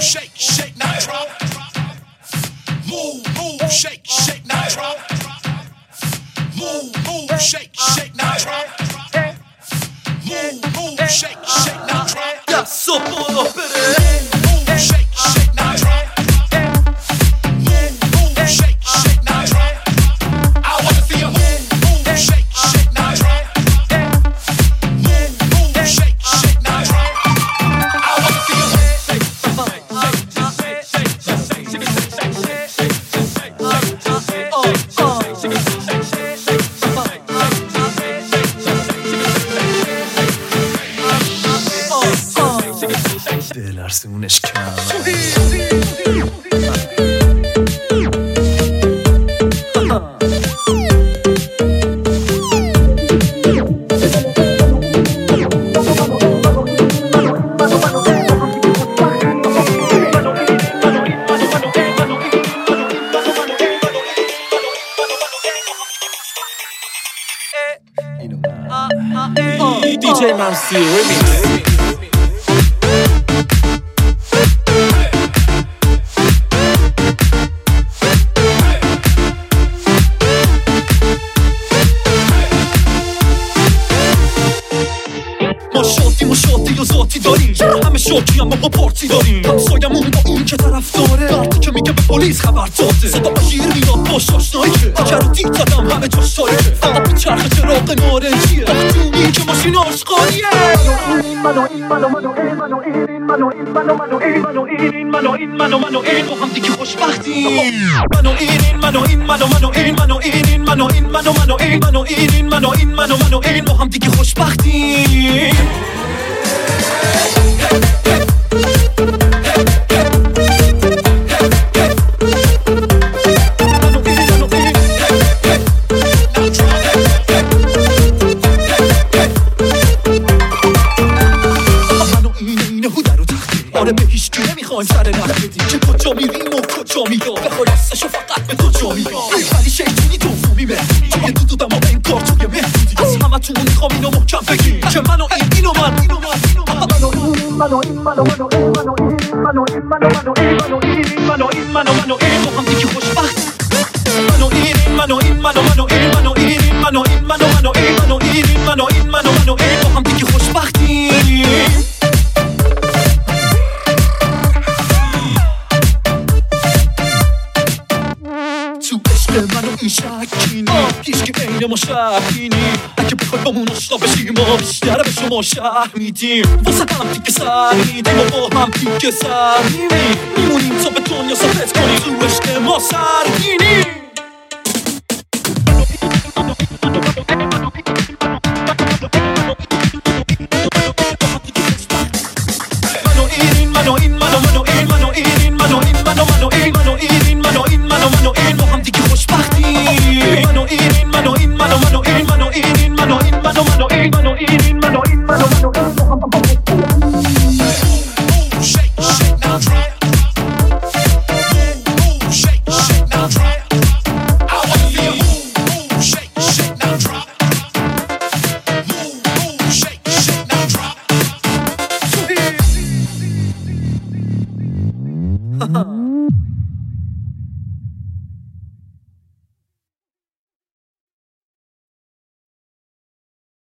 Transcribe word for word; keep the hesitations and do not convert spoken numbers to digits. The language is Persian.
shake, shake, now drop. Move, move, shake, shake, now drop. Move, move, shake, shake, now drop. Move, move, shake, shake, now drop. Yeah, so pull up it. Move, shake, shake, now drop. Move, move, shake, shake, now drop. I wanna see you move, move, shake, shake, now drop. Move, move, shake, shake, now drop. I wanna see you move. دلرزونش کم دی جی ممسی ریمیکس همه شوکی اما با پارتی داریم همسایمون با اون که طرف داره وقتی که میگه به پلیس خبر داده صدا شیر میاد باش آشنایی که اگر رو دید زدم همه جاش تاریکه فقط به چرخ چراغ نارنجیه وقتی که ماشین آشقالیه منو این منو منو این منو این منو این منو منو این منو این منو این منو منو این با هم دیگه خوشبختیم منو این منو این منو منو این منو این منو این منو منو این منو این منو این منو منو این با هم دیگه خوشبختیم آره به هیچ کی نمیخوایم سر نخ بدیم که کجا میریم و کجا میاد به خلاصشو فقط به کجا میاد ولی شیطونی دومی مهدی توی دو دو دما انکار توی مهدی از همه تون میخوام اینو محکم بگیم که منو این اینو من اینو من منو این منو این منو منو این منو این منو این منو منو این منو این منو این منو منو این با هم دیگه خوشبخت منو این منو این منو منو این منو این منو این منو منو این منو این منو این منو منو این با هم دیگه خوشبختیم منو این شکینی هیچ که این ما شکینی اگه بخوای با مون آشنا بشیم ما بیشتر به شما شهر میدیم واسه هم دیگه سر میدیم و با هم دیگه سر میمیم میمونیم تا به دنیا ثابت کنیم تو عشق ما سرگینی منو این منو این منو منو این منو این منو این منو منو این منو این منو این منو منو این با هم دیگه خوشبختیم منو این منو این منو منو این منو این منو این منو منو این منو این منو این منو منو این با هم